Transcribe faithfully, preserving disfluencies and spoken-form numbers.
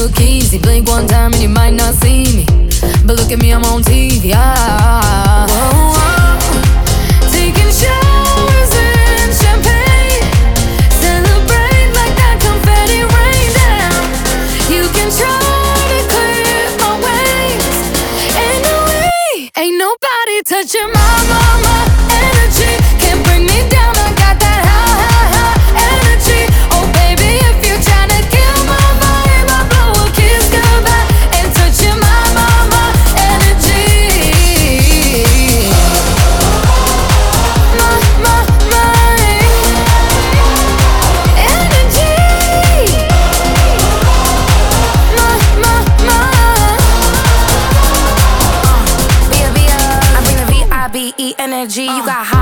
look easy. Blink one time and you might not see me, but look at me, I'm on T V. Ah, whoa, whoa. Taking showers in champagne, celebrate like that confetti rain down. You can try to clear my ways, ain't no way, ain't nobody touching my, my, my energy. Can't bring me down, I got that high, high, high energy. Oh baby, if you're trying to kill my vibe, I'll blow a kiss goodbye and touching my, my, my energy. My, my, my energy. My, my, my B I B I, I bring the V I B E energy. You got